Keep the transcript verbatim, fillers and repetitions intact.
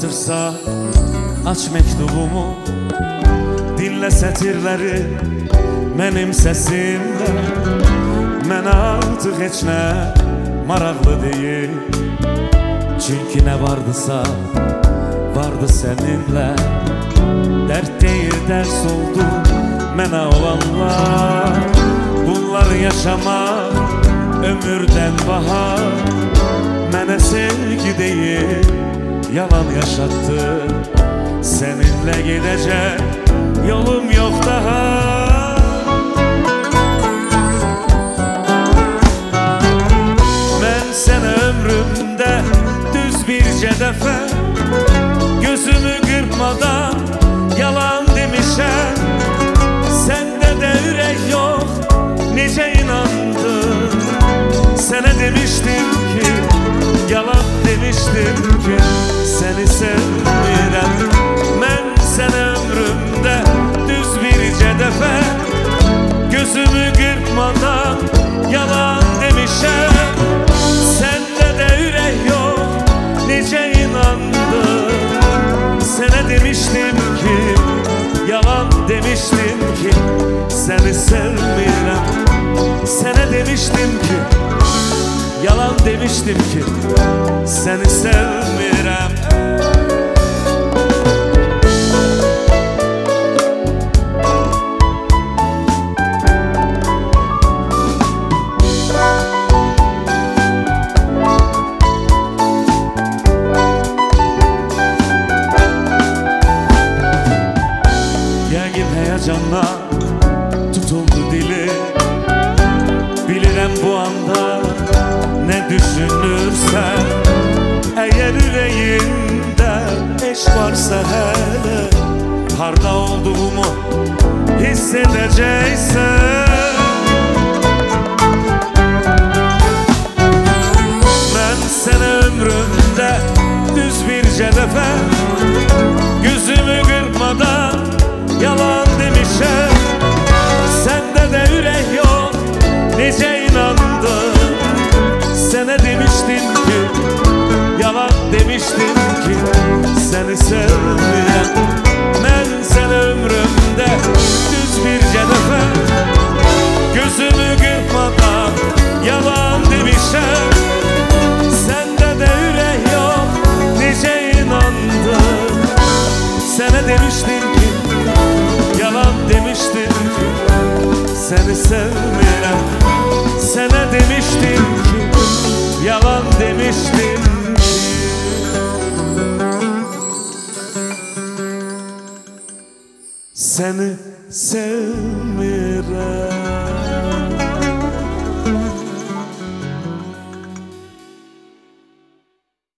batırsa aç mektubumu, dinle sətirləri mənim səsimlə. Mənə artıq heç nə maraqlı deyil, çünki nə vardısa vardı səninlə. Dərd deyil, dərs oldu mənə olanlar. Bunlar yaşamaq ömürdən bahar. Mənə sevgi deyil, yalan yaşattı. Seninle gidecek yolum yok daha. Ben seni ömrümde düz birce defa, gözümü kırpmadan yalan demişem. Sende de yürek yok, nice inandın. Sana demiştim ki, yalan demiştim ki, seni sevmirem. Ben seni ömrümde düz birce defa, gözümü kırpmadan yalan demişem. Sende de yürek yok, nice inandın. Sana demiştim ki, yalan demiştim ki, seni sevmirem. Sana demiştim ki, yalan demiştim ki, seni sevmirem. Yəqin heyecanla tutuldu dili. Bilirəm bu anda ne düşünürsen. Eğer yüreğinde eşk varsa hele, harda olduğumu hissedeceksen. Ben seni ömrümde düz birce defa, gözümü kırpmadan yalan demişem. Sende de yürek yok, nice inandın. Sana demiştim ki, yalan demiştim ki, seni sevmirem. Ben seni ömrümde düz birce defa, gözümü kırpmadan yalan demişem. Sende de yürek yok, nice inandın. Sana demiştim ki, yalan demiştim ki, seni sevmirem. Sana demiştim ki, yalan demiştim ki, seni sevmirem.